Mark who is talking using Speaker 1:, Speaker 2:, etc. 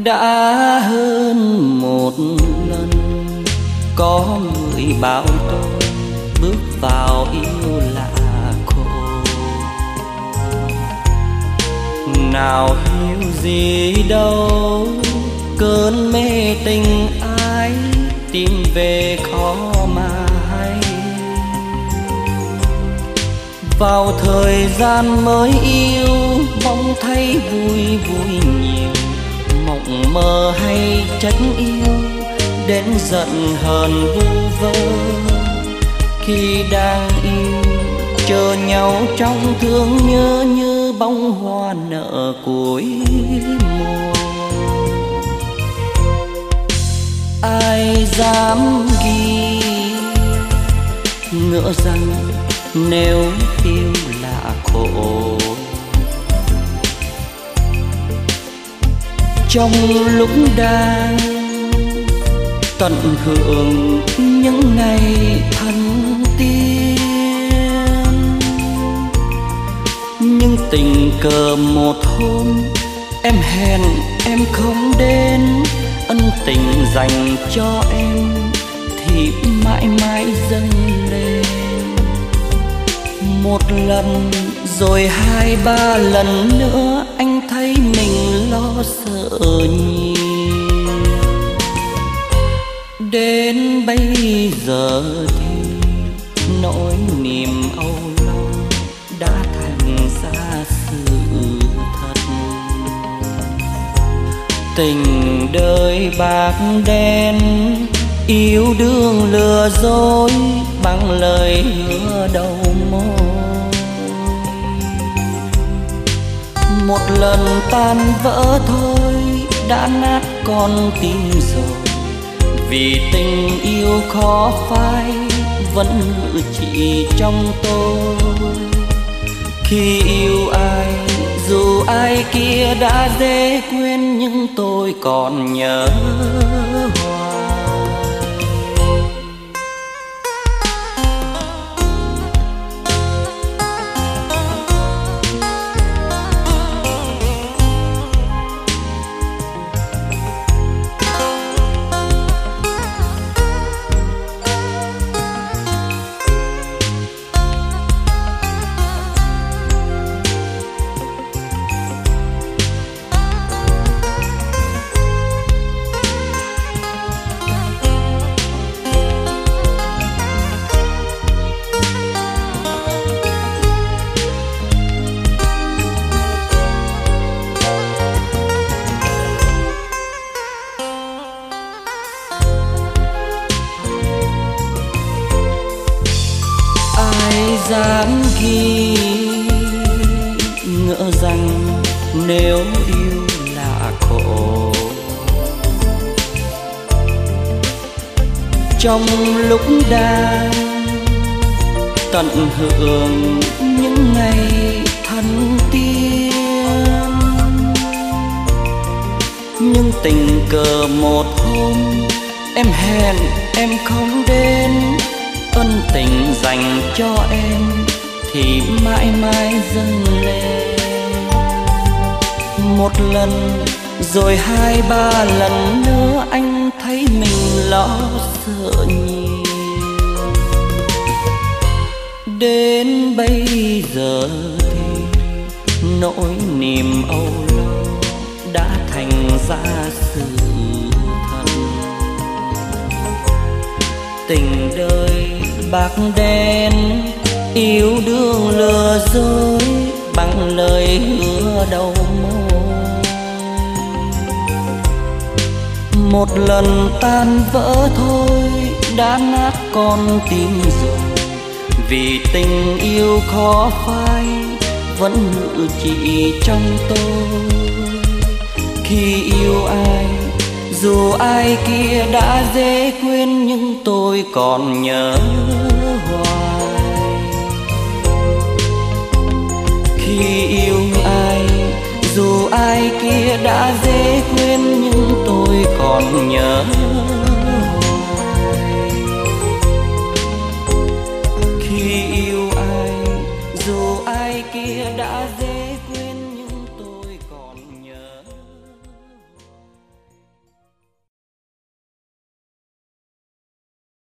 Speaker 1: Đã hơn một lần có người bảo tôi bước vào yêu là khổ. Nào hiểu gì đâu cơn mê tình ái, tìm về khó mà hay. Vào thời gian mới yêu mong thấy vui vui nhiều, mộng mơ hay trách yêu đến giận hờn vu vơ. Khi đang yêu chờ nhau trong thương nhớ như bông hoa nở cuối mùa. Ai dám ghi ngỡ rằng nếu yêu là khổ. Trong lúc đang tận hưởng những ngày thân tiên, nhưng tình cờ một hôm em hẹn em không đến. Ân tình dành cho em thì mãi mãi dâng lên. Một lần rồi hai ba lần nữa anh thấy mình lo sợ nhiều. Đến bây giờ thì nỗi niềm âu lo đã thành ra sự thật. Tình đời bạc đen yêu đương lừa dối bằng lời hứa đầu môi. Một lần tan vỡ thôi đã nát con tim rồi, vì tình yêu khó phai vẫn ngự trị trong tôi. Khi yêu ai dù ai kia đã dễ quên, nhưng tôi còn nhớ hoài. Dám ghi ngỡ rằng nếu yêu là khổ. Trong lúc đang tận hưởng những ngày thân tiên, nhưng tình cờ một hôm em hẹn em không đến. Ân tình dành cho em thì mãi mãi dâng lên. Một lần rồi hai ba lần nữa anh thấy mình lo sợ nhiều. Đến bây giờ thì nỗi niềm âu lo đã thành ra sự thật. Tình đời bạc đen yêu đương lừa dối bằng lời hứa đầu môi. Một lần tan vỡ thôi đã nát con tim rồi, vì tình yêu khó phai vẫn ngự trị trong tôi. Khi yêu ai dù ai kia đã dễ quên, nhưng tôi còn nhớ hoài. Khi yêu ai dù ai kia đã dễ quên, nhưng tôi còn nhớ